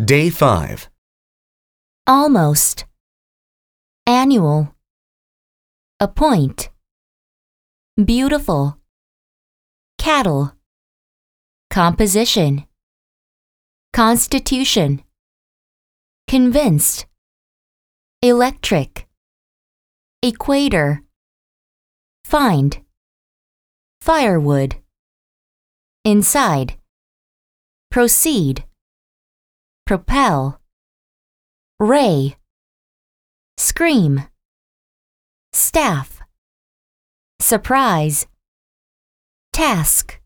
Day 5. Almost. Annual. Appoint. Beautiful. Cattle. Composition. Constitution. Convinced. Electric. Equator. Find. Firewood. Inside. Proceed. Propel. Ray. Scream. Staff. Surprise. Task.